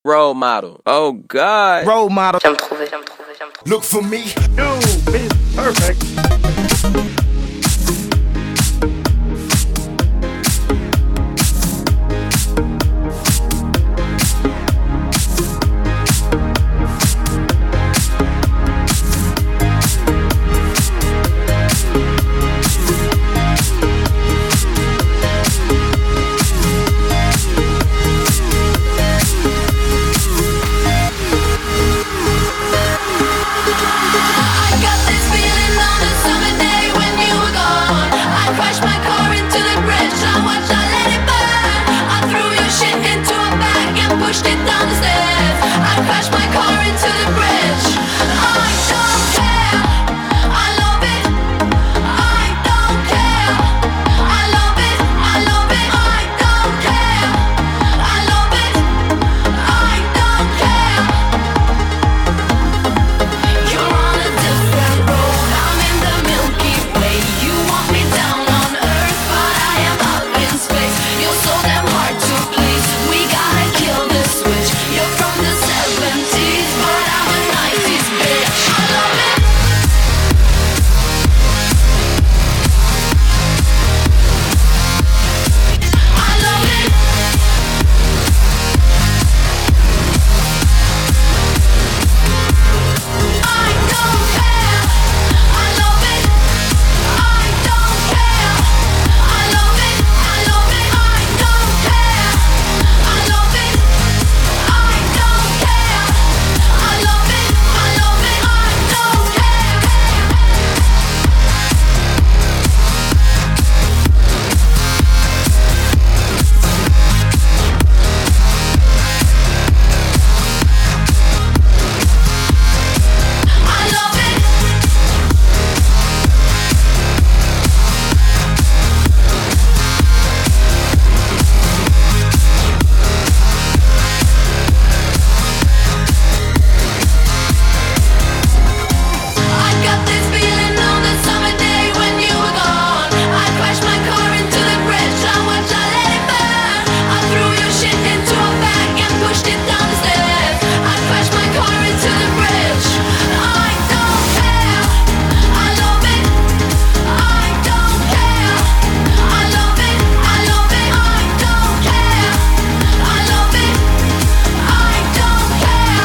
Role model. Oh God. Role model. J'aime trouver. Look for me. Yo, it's perfect. Pushed it down the stairs. I crashed my car into the bridge. I don't care. I love it. I don't care. I love it. I love it. I don't care. I love it. I don't care. You're on a different road. I'm in the Milky Way. You want me down on Earth, but I am up in space. You're so damn hard to please. We gotta kill this switch. You're from the 70s, but I'm a 90s bitch. I love it. I love it. I don't care. I love it. I don't care. I love it. I love it. I don't care. I love it. I don't care. I love it. I love it. I don't care. I love it. I got this feeling on the summer day when you were gone. I crashed my car into the bridge. I watched, I let it burn. I threw your shit into a bag and pushed it down the stairs. I crashed my car into the bridge. I don't care. I love it. I don't care. I love it. I love it. I don't care. I love it. I don't care.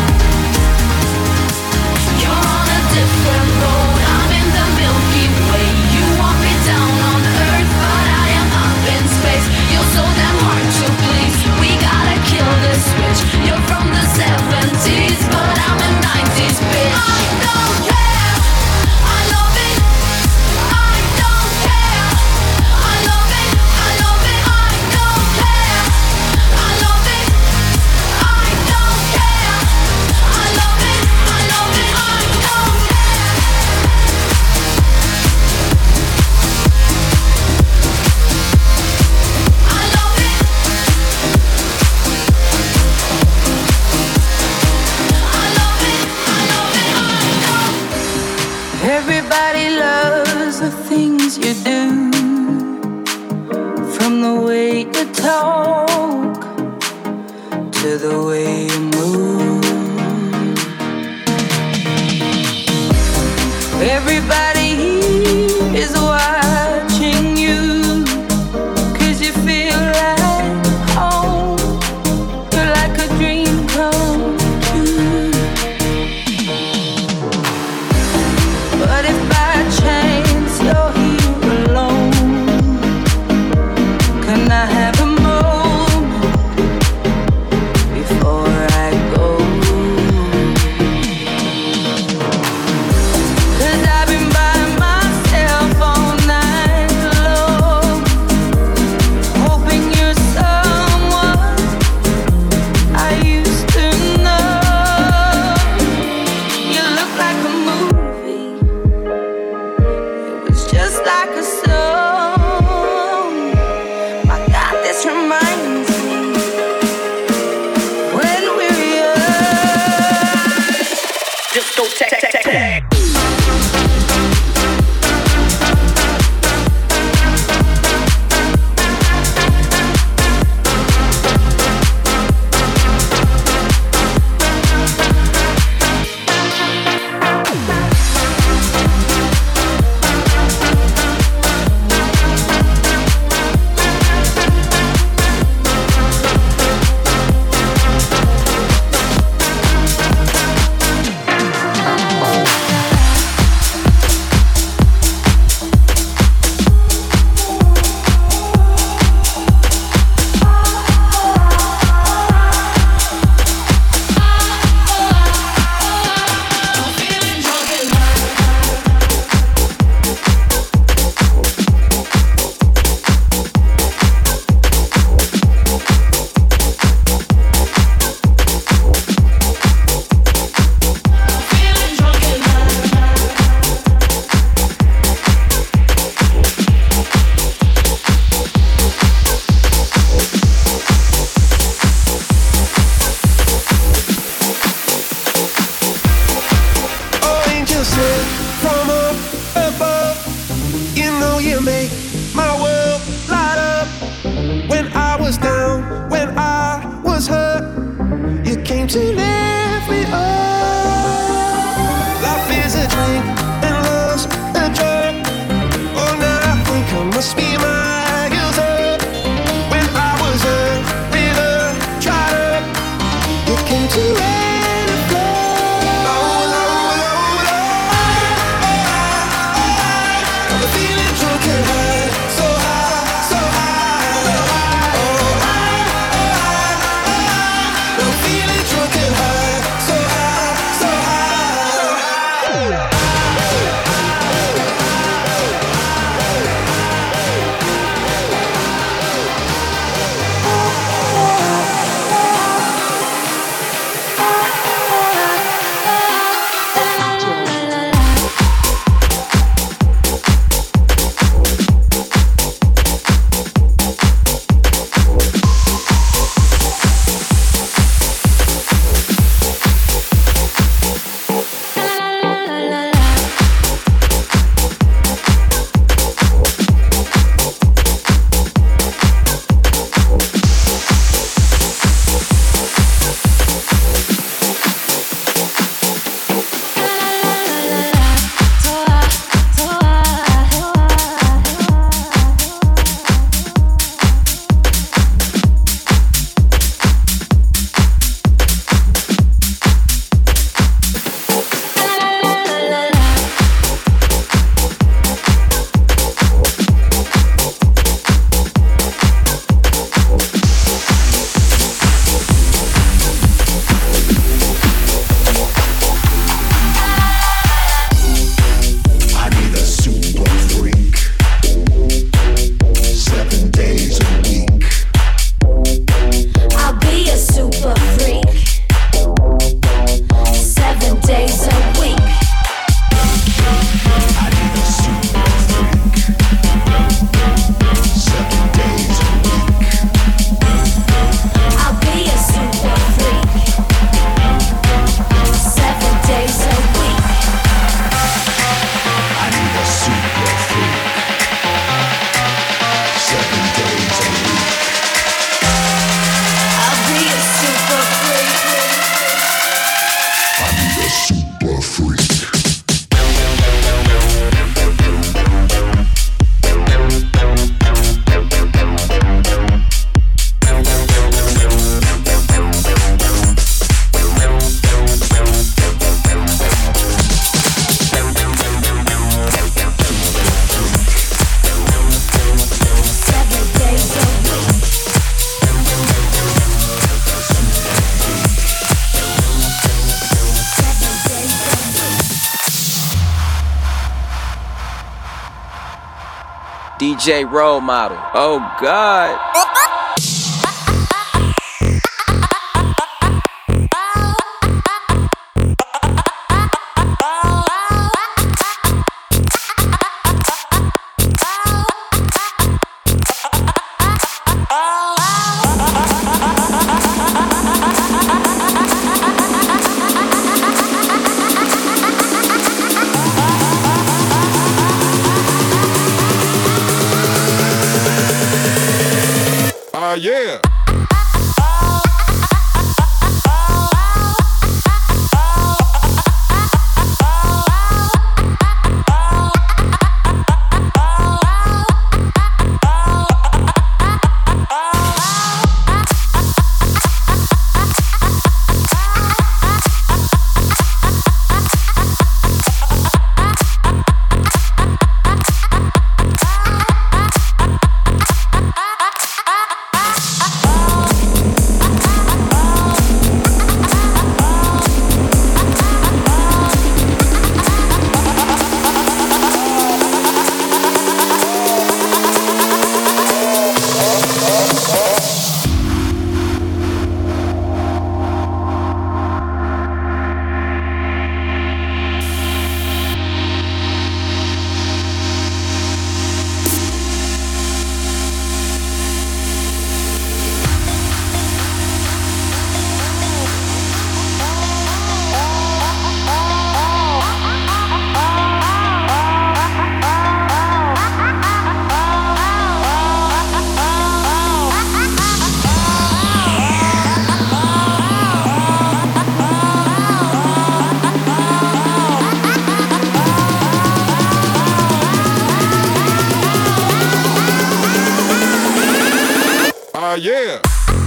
You're on a different road. I'm in the Milky Way. You want me down on Earth, but I am up in space. You're so damn hard to please. We gotta kill this switch. You're from the 70s, but I'm a 90s bitch. I don't care. I love it. I don't care. I love it. I love it. I don't care. I love it. I don't care. I love it. I love it. I don't care. I love it. I love it. I love it. I don't. Everybody loves the things you do, from the way you talk to the way you move. Everybody here is watching you, 'cause you feel like home. You're like a dream come true. But if by chance you're here alone, can I have a moment before I go? 'Cause I've been by DJ role model. Oh God. Yeah. Yeah.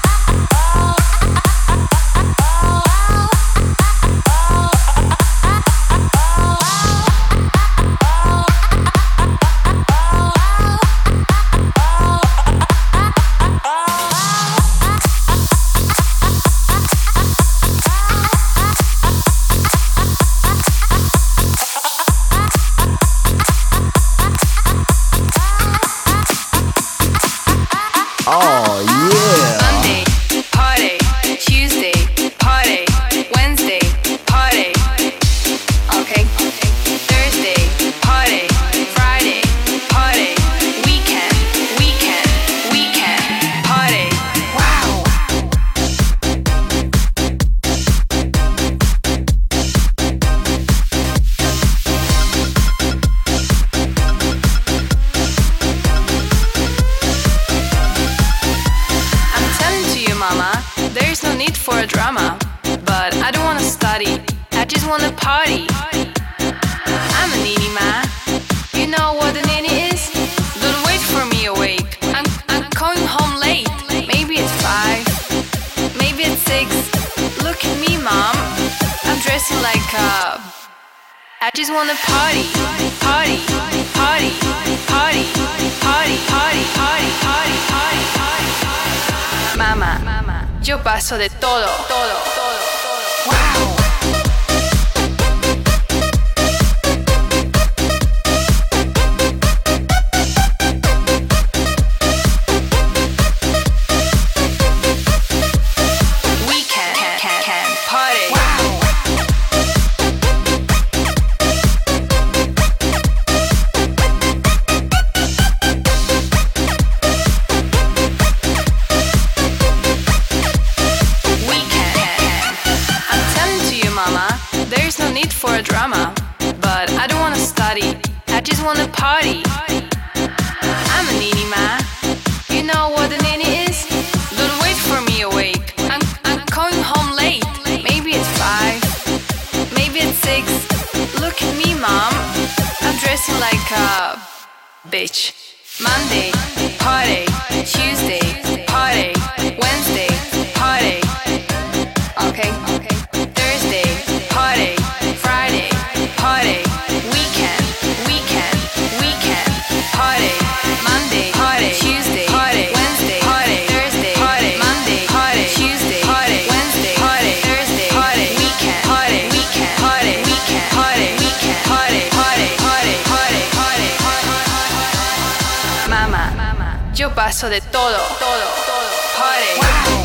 Monday, party. Tuesday, party. Wednesday, party. Okay. Thursday, party. Friday, party. Weekend, party. Wow. I'm telling to you, mama, there's no need for a drama. But I don't wanna study, I just wanna party. I'm a nini, ma. You know what a nini is? Don't wait for me awake. I'm going home late. Maybe it's 5, maybe it's 6. Look at me, mom. I'm dressing like a... I just wanna party, party, party, party, party, party, party, party, party, party. Mama, yo paso de todo, todo, todo, todo. Wow. We can party. Wow. We can. I'm telling to you, mama, there's no need for a drama. But I don't wanna study, I just wanna party. I'm a nini, ma. You know what a nini is? Don't wait for me awake. I'm going home late. Maybe it's 5, maybe it's 6. Look at me, mom. I'm dressing like a bitch. Monday, party. Tuesday, party. Wednesday, party. Okay. Thursday, party. Friday, party. Weekend, party. Monday, party. Tuesday, party. Wednesday, party. Thursday, party. Monday, party. Tuesday, party. Wednesday, party. Thursday, party. Weekend, party. Party. Weekend, party. Party. Party. Party. Party. Party. paso de todo, party.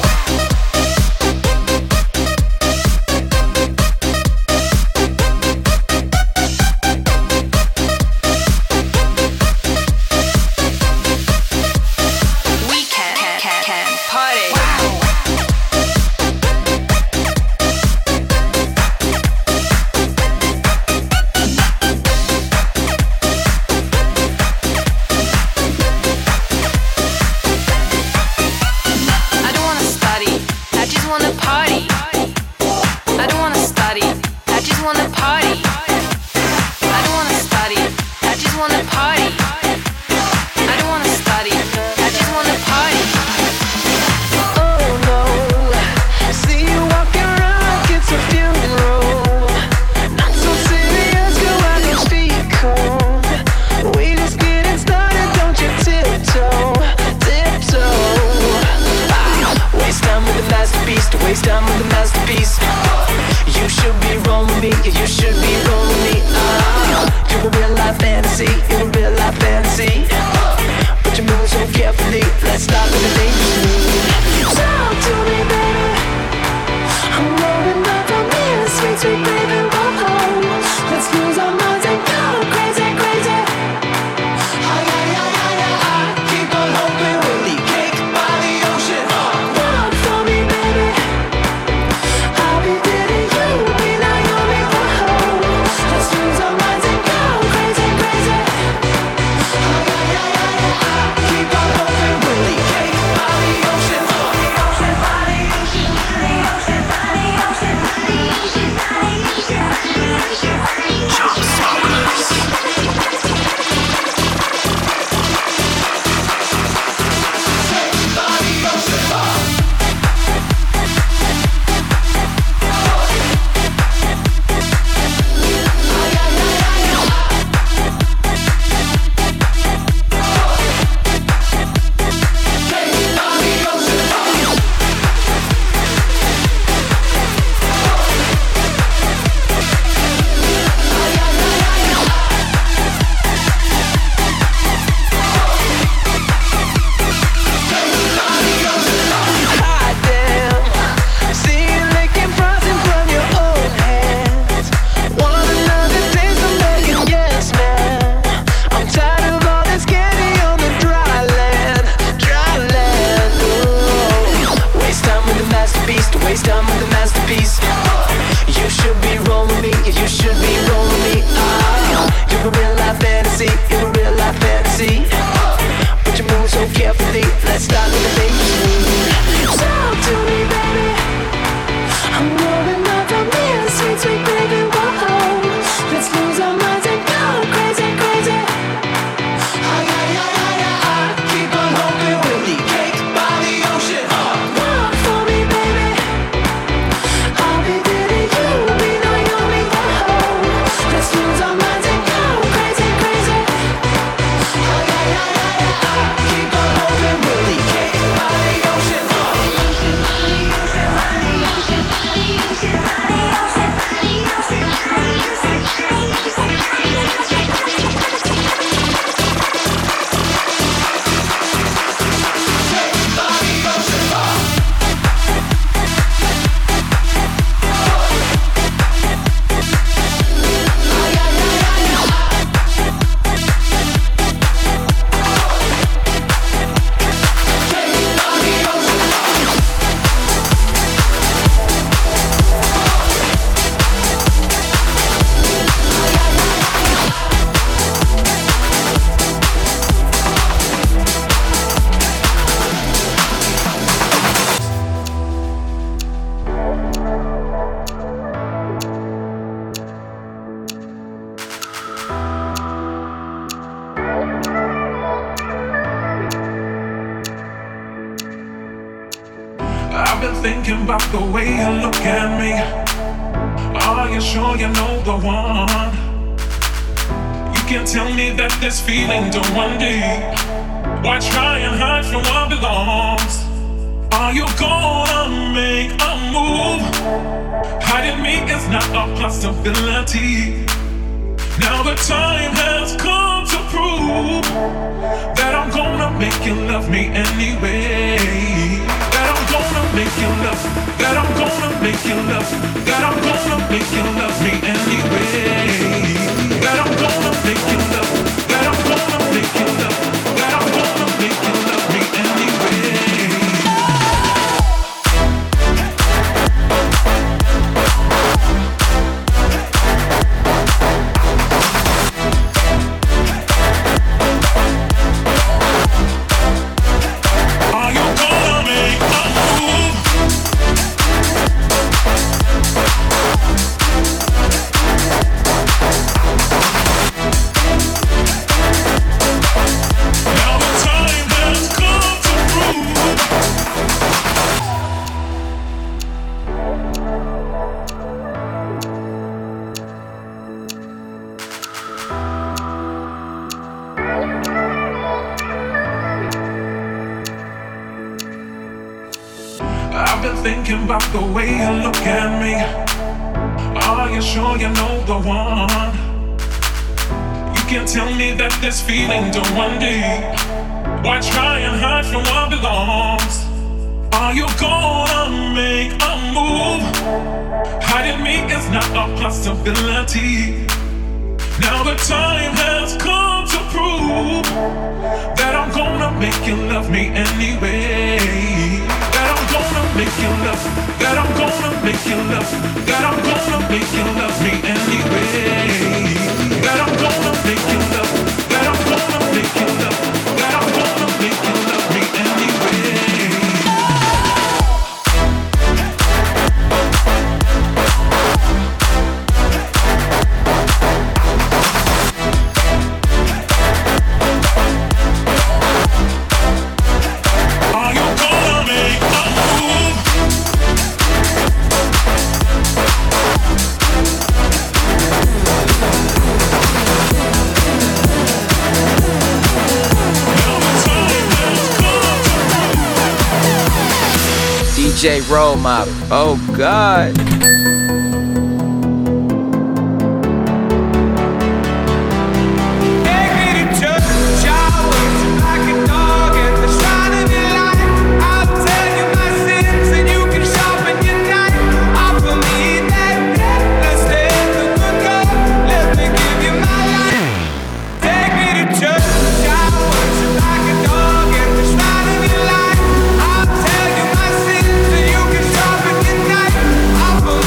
thinking about the way you look at me. Are you sure you know the one? You can't tell me that this feeling don't run deep. Why try and hide from what belongs? Are you gonna make a move? Hiding me is not a possibility. Now the time has come to prove that I'm gonna make you love me anyway. That I'm gonna make you love. That I'm gonna make you love. That I'm gonna make you love me anyway. That I'm gonna make you love. That I'm gonna make you love. That I'm gonna make you love me anyway. Thinking about the way you look at me. Are you sure you know the one? You can tell me that this feeling don't run deep. Why try and hide from what belongs? Are you gonna make a move? Hiding me is not a possibility. Now the time has come to prove that I'm gonna make you love me anyway. That I'm gonna make you love. That I'm gonna make you love. That I'm gonna make you love me anyway. That I'm gonna make you love. That I'm gonna make you love. That I'm gonna make you love me anyway. DJ Role Model. Oh God. I'll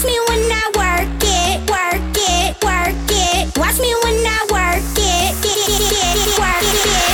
Watch me when I work it, work it, work it. Watch me when I work it, work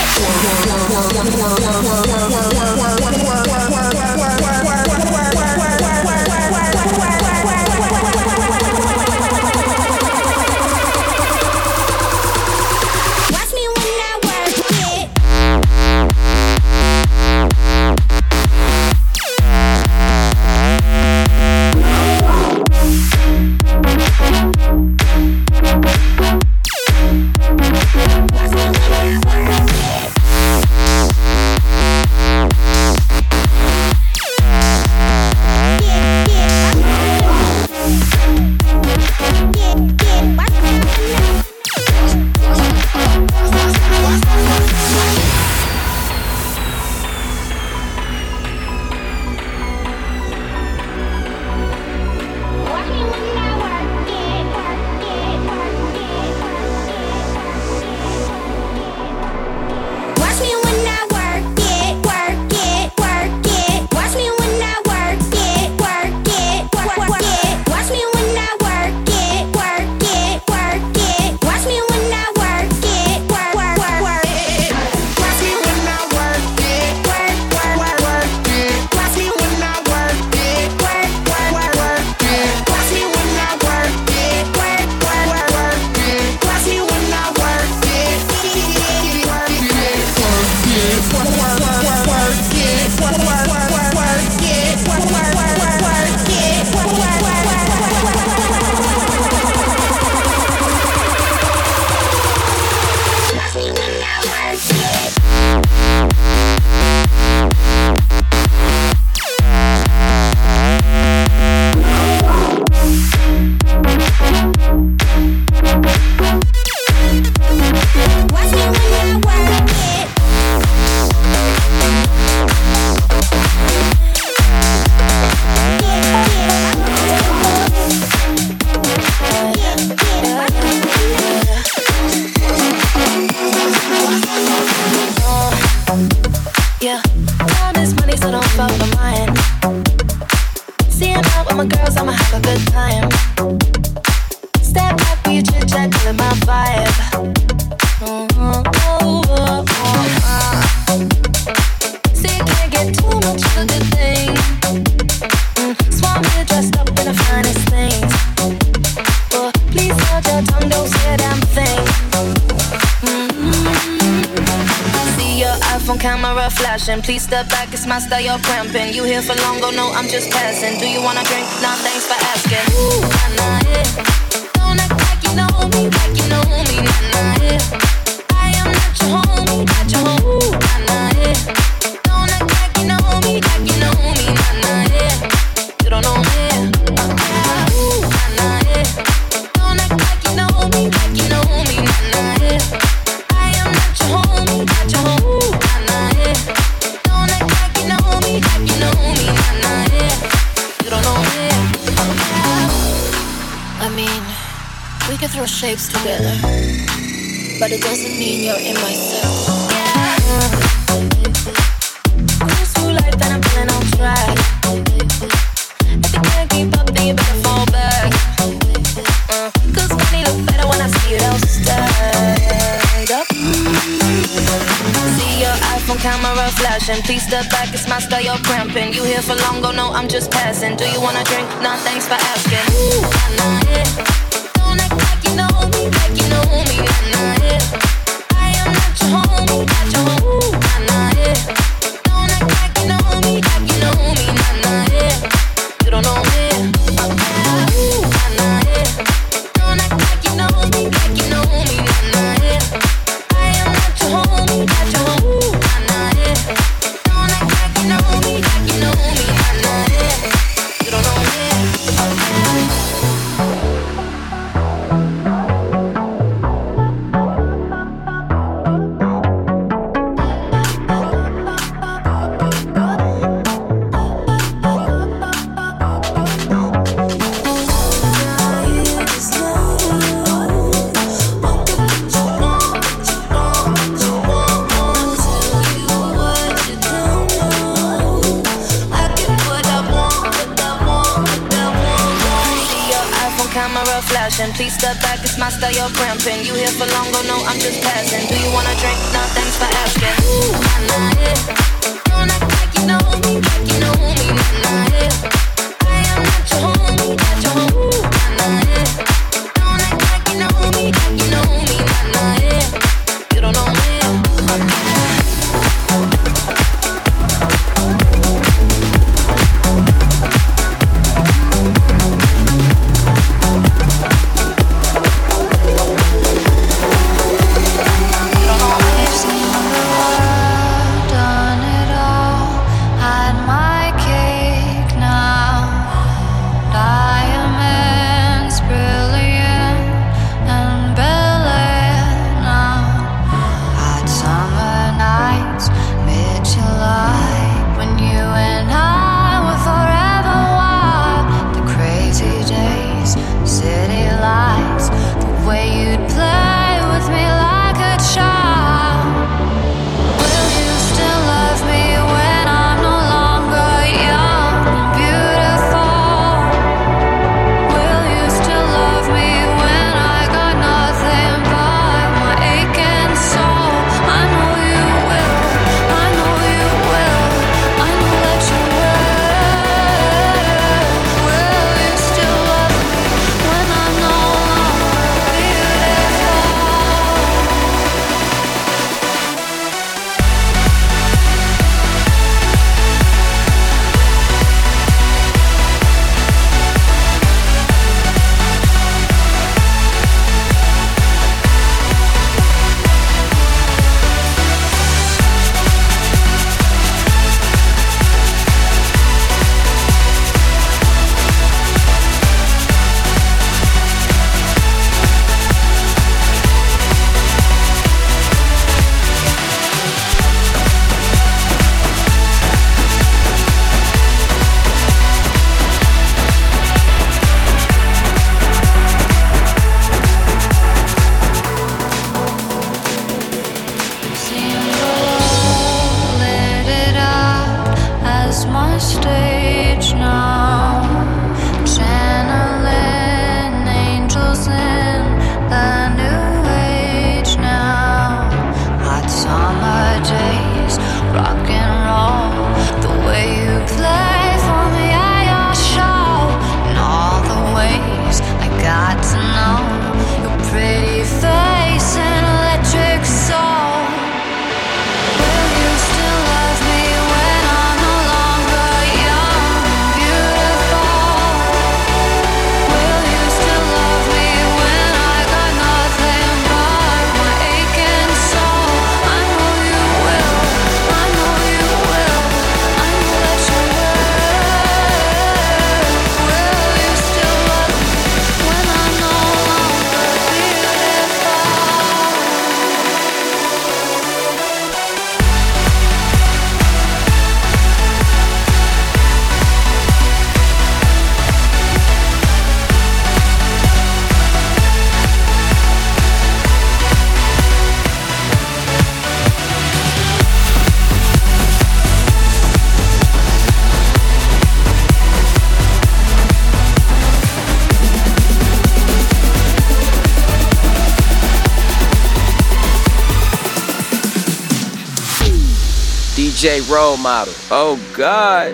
Please step back, it's my style, you're cramping. You here for long, go no, I'm just passing. Do you wanna drink? Nah, thanks for asking. Ooh, nah, nah, yeah. Don't act like you know me, nah, nah, yeah. I am not your homie, not your homie. Ooh, nah, nah, yeah. Don't act like you know me, nah, nah, yeah. You don't know me. Ooh, nah, nah, yeah. Don't act like you know me, nah, nah, yeah. I am not your homie, not your homie. Ooh, nah, nah, yeah. I mean, we could throw shapes together, but it doesn't mean you're in my circle. Cruise through life and I'm feeling on track. If you can't keep up, then you better fall back. Cause money look better when I see it all stacked up. See your iPhone camera flashing. Please step back, it's my style, you're cramping. You here for long, go no, I'm just passing. Do you wanna drink? Nah, thanks for asking. Ooh, nah, nah, yeah. Don't act like you know me, nah, nah, yeah. I am not your homie, not your homie. Ooh, nah, nah, yeah. Don't act like you know me, nah, nah, yeah. You don't know me. Ooh, nah, nah, yeah. Don't act like you know me, nah, nah, yeah. I am not your homie, not your homie. Ooh, nah, nah, yeah. Don't act like you know me, nah, nah, yeah. You don't know me. camera flashing. Please step back, it's my style, you're cramping. You here for long, go no, I'm just passing. Do you wanna drink? No, thanks for asking. Ooh, nah, nah, yeah. Don't act like you know me, nah, nah, yeah. I am not your homie, not your homie. Ooh, nah, nah, yeah. Don't act like you know me, nah, nah, yeah. You don't know me. DJ role model. Oh God.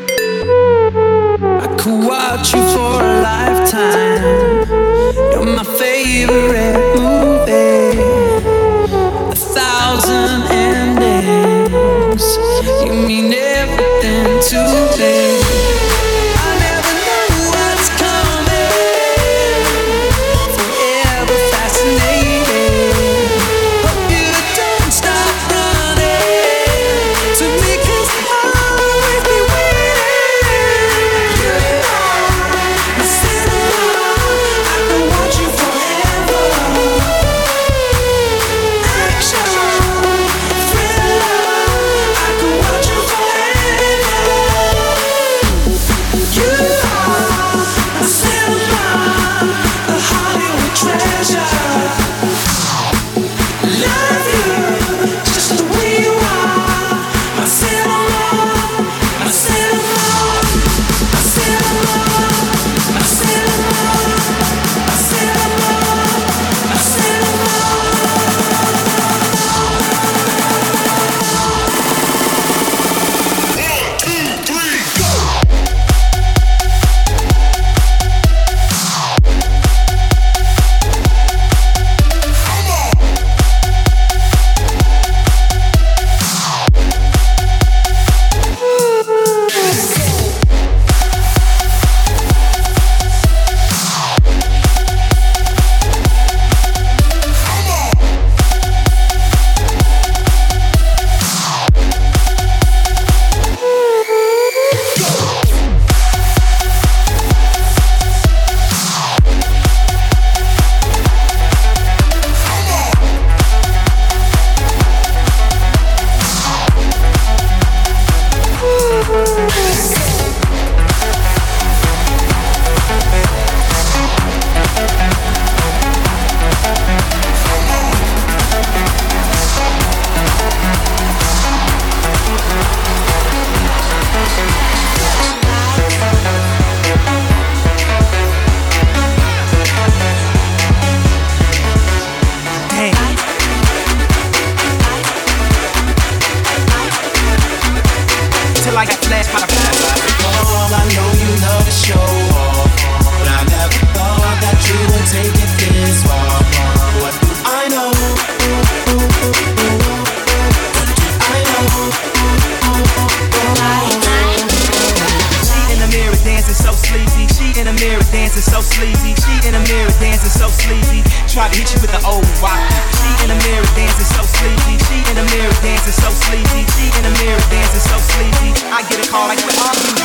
I could watch you for a lifetime. You're my favorite movie. 1,000 endings. You mean everything to me. I never know what's coming. Forever fascinated. Hope you don't stop running to me, 'cause I'll always be waiting. You know, I said sleazy. She in the mirror dancing so sleazy. Try to hit you with the old rocky. She in the mirror dancing so sleazy. She in the mirror dancing so sleazy. She in the mirror dancing so sleazy. I get a call like, where are you?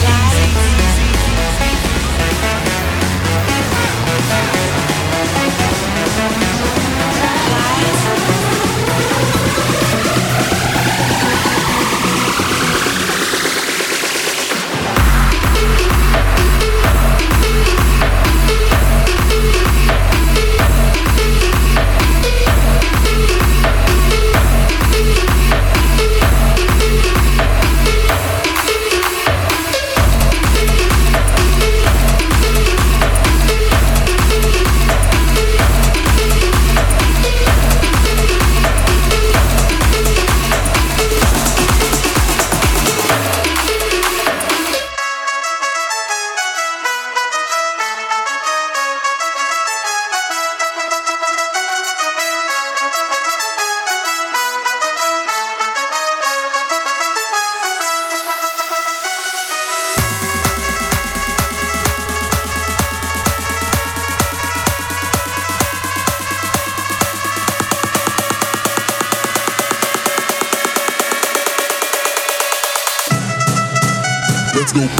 Let's go.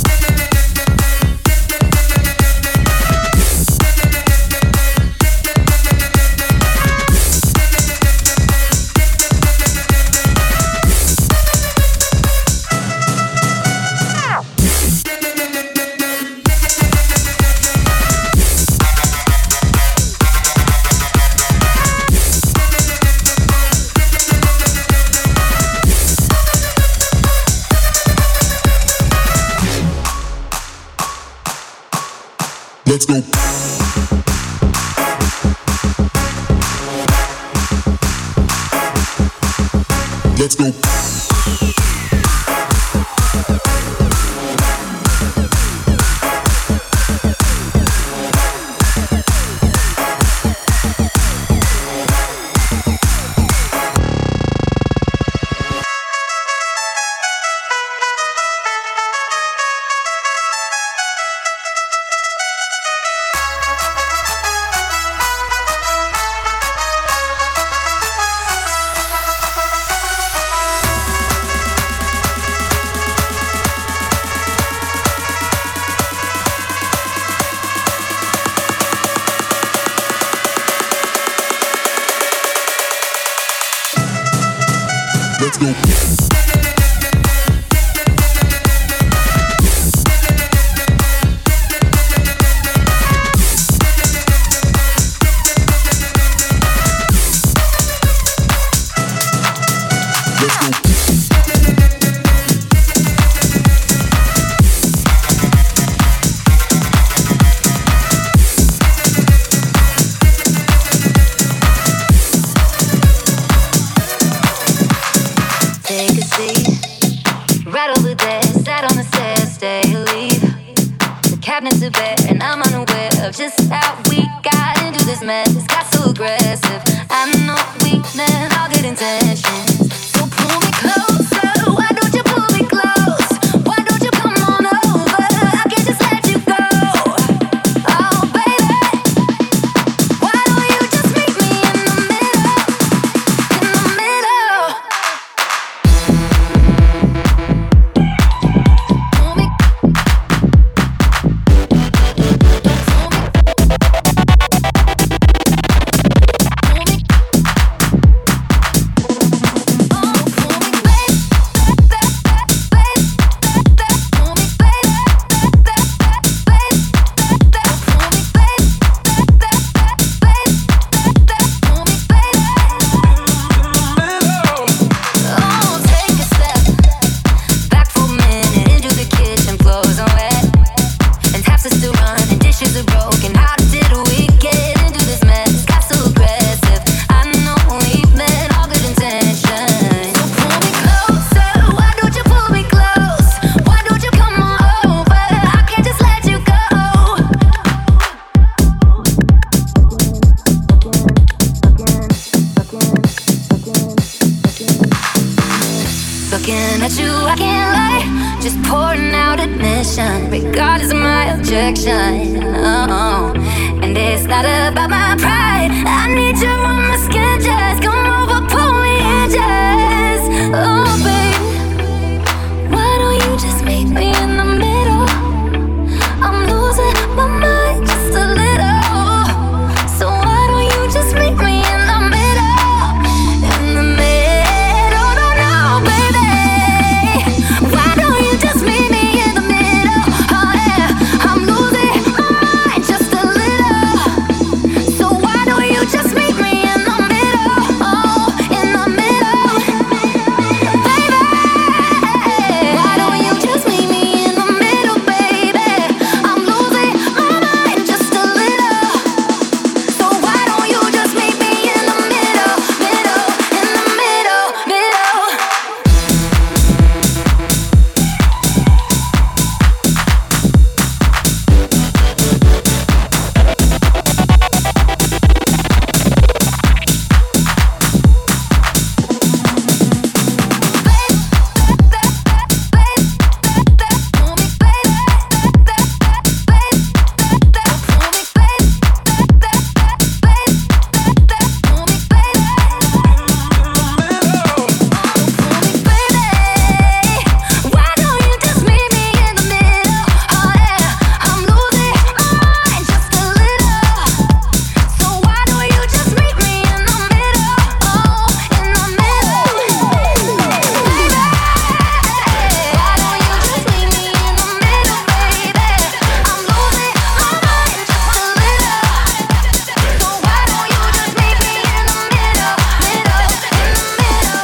Let's go. Let's go. Let's go. Cabinets are bare and I'm unaware of just how we got into this mess. It's got so aggressive. I know we meant all good intentions. So pull me closer. Why don't you pull me close? Why don't you come on over? I can't just let you go. Oh baby, why don't you just meet me in the middle? In the middle. Pull me. Looking at you, I can't lie. Just pouring out admissions. affection, regardless of my objection. Oh, and it's not about my pride. I need you on my skin, just come over, pull me in, just. Oh, baby, why don't you just meet me in the middle? I'm losing my mind just a little. So why don't you just meet me in the middle? In the middle, no, no, baby. Why don't you just meet me in the middle? Oh yeah, I'm losing my mind just a little. So why don't you just meet me in the middle? Oh, in the middle, baby. Why don't you just meet me in the middle, baby? I'm losing my mind just a little. So why don't you just meet me in the middle, middle, in the middle, middle? Why don't you just meet me in the middle? Oh yeah, I'm losing my mind just a little. So why don't you just meet me in the middle? Oh, in the middle, baby. Why don't you just meet me in the middle, baby? I'm losing my mind just a little. So why don't you just meet me in the middle, middle, in the middle,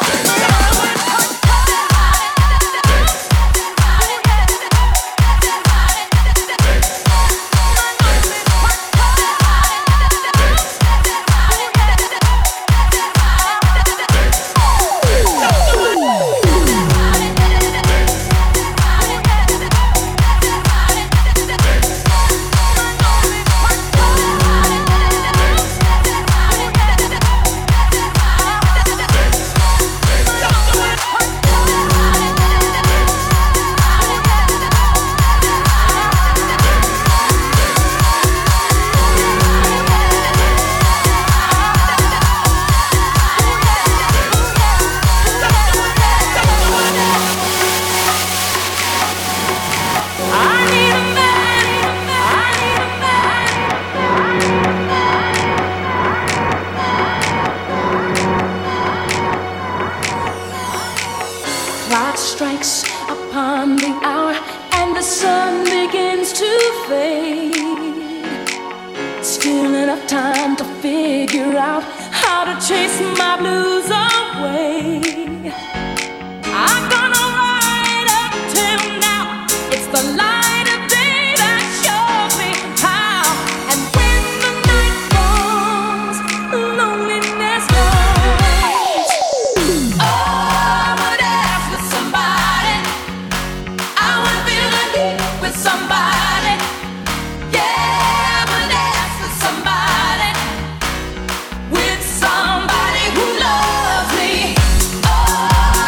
Clock strikes upon the hour and the sun begins to fade. Still enough time to figure out how to chase my blues away. I'm gonna ride up till now. It's the light of day that shows me how. And when the night falls, loneliness knows. Oh, I would dance with somebody. I would feel the heat with somebody. Yeah, I would dance with somebody. With somebody who loves me. Oh,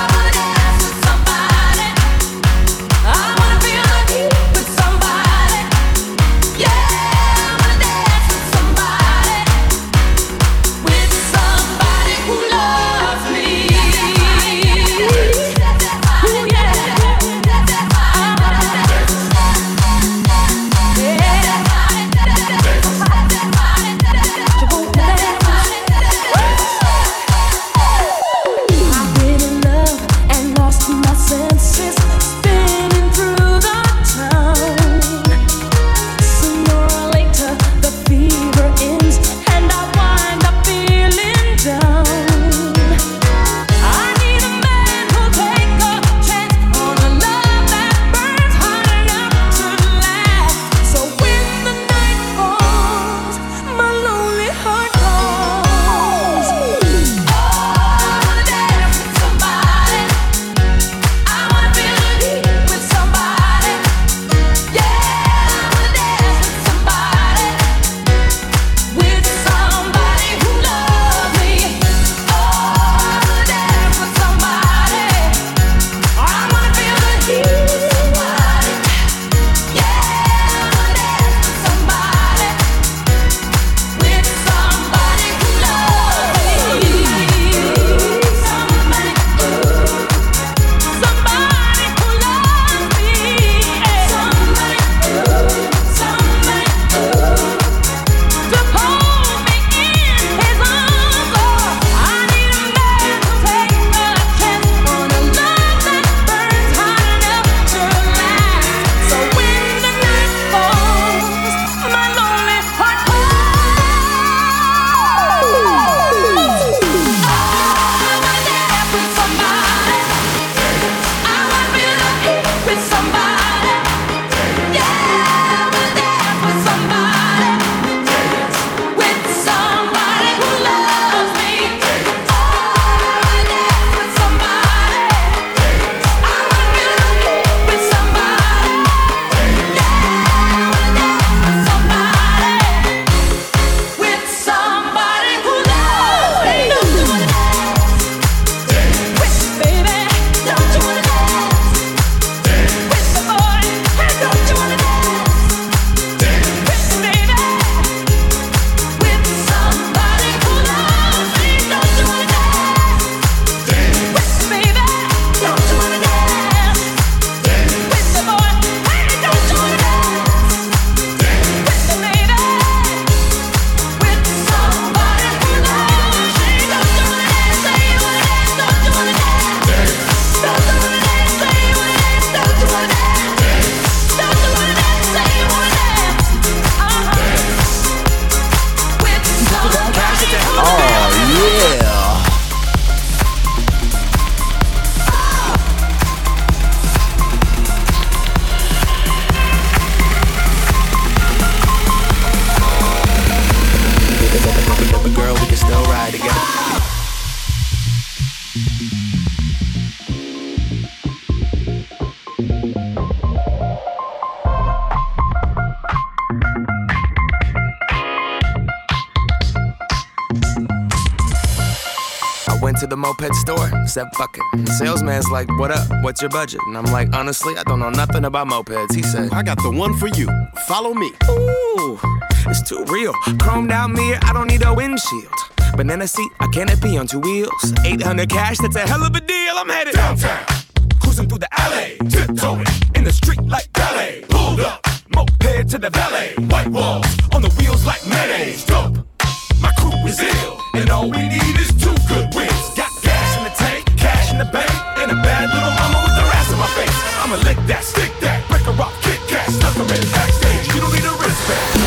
went to the moped store, said fuck it. The salesman's like, what up, what's your budget? And I'm like, honestly, I don't know nothing about mopeds. He said, I got the one for you, follow me. Ooh, it's too real. Chromed out mirror, I don't need a windshield. Banana seat, a canopy on 2 wheels. 800 cash, that's a hell of a deal. I'm headed downtown, cruising through the alley, tiptoeing in the street like ballet. Pulled up, moped to the valet. White walls on the wheels like mayonnaise. Dope, my crew is ill, and all we need is 2 good wheels. Got gas in the tank, cash in the bank, and a bad little mama with her ass in my face. I'ma lick that, stick that, break her off, kick cash, stuck her in backstage. You don't need a wristband.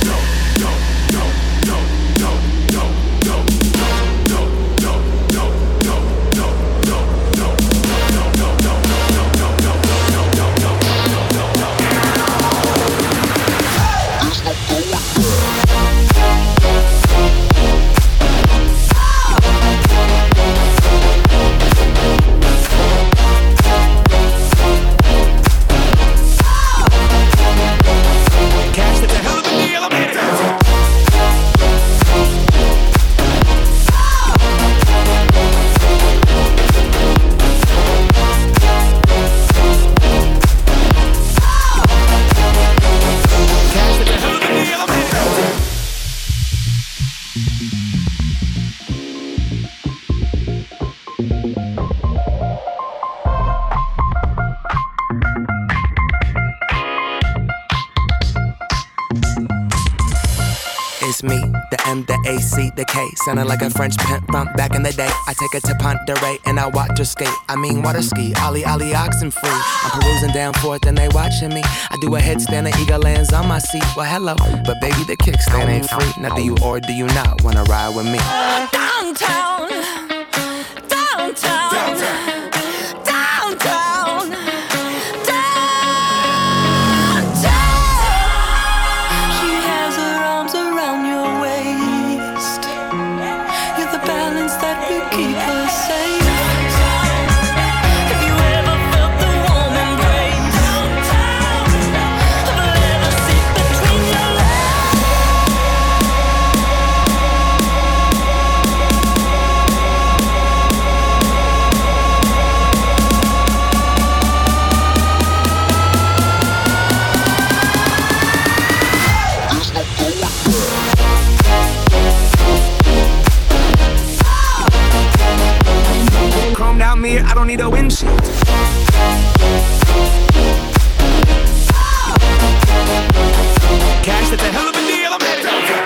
It's me, the M, the A, C, the K. Sounding like a French pimp from back in the day. I take her to Ponderay and I watch her skate. I mean water ski, ollie, ollie, oxen free. I'm perusing down 4th and they watching me. I do a headstand and eagle lands on my seat. Well, hello, but baby, the kickstand ain't free. Now do you or do you not wanna ride with me? Downtown, downtown, downtown, downtown. She has her arms around your waist. You're the balance that will keep her safe. Have you ever felt the warm embrace of a leather seat between your legs? Chromed out mirror, I don't need a windshield. Cash, that's a hell of a deal. I'm headed downtown.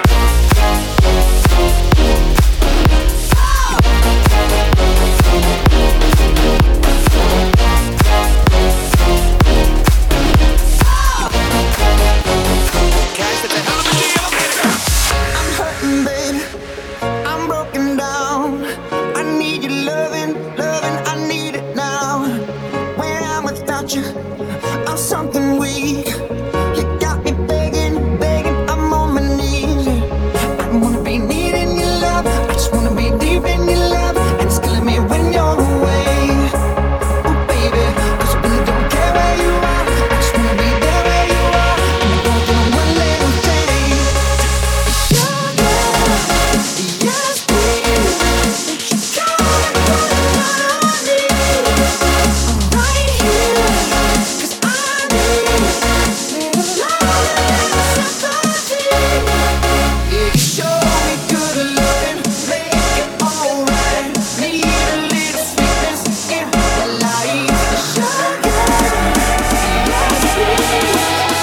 Cash, that's a hell of a deal. I'm headed down. I'm hurting, baby. I'm broken down. I need your loving, loving. I need it now. When I'm without you, I'm something weak. You got me begging, begging. I'm on my knees. I wanna be needing your love. I just wanna be deep in your love. And it's killing me when you're away. Oh, baby, 'cause I really don't care where you are. I just wanna be there where you are. And I don't do one little thing. Sugar, yes, please. You got what I need. I'm right here, 'cause I need little love and sympathy. Yeah, you show me good loving, make it alright. Need a little sweetness in my life. Sugar, yes, please.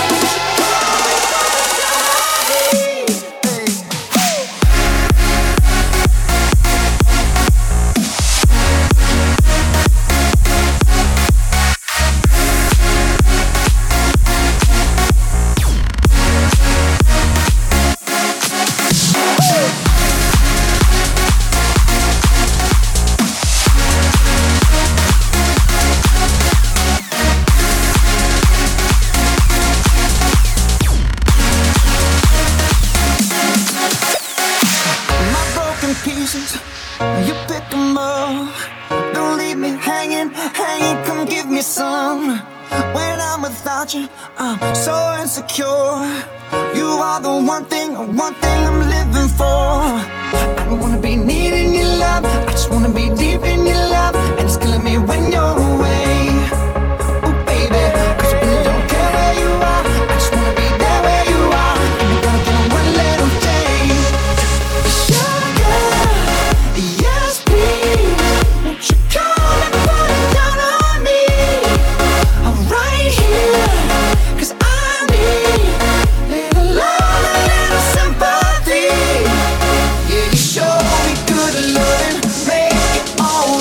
My broken pieces, you pick 'em up. Don't leave me hanging, hanging, come give me some. When I'm without you, I'm so insecure. You are the one thing I'm living for. I don't wanna be needing your love. I just wanna be deep in your love, and it's killing me when you're away. Oh baby, 'cause I really don't care where you are, I just wanna be there where you are, and we're gonna get on one little day. Sugar, yes please, won't you come and put it down on me? I'm right here, 'cause I need little love, a little sympathy. Yeah, you show me good loving, make it all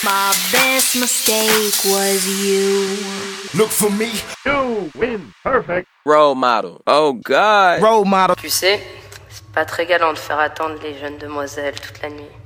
My best mistake was you. Look for me. You win perfect. Role model. Oh God. Role model. Tu sais, c'est pas très galant de faire attendre les jeunes demoiselles toute la nuit.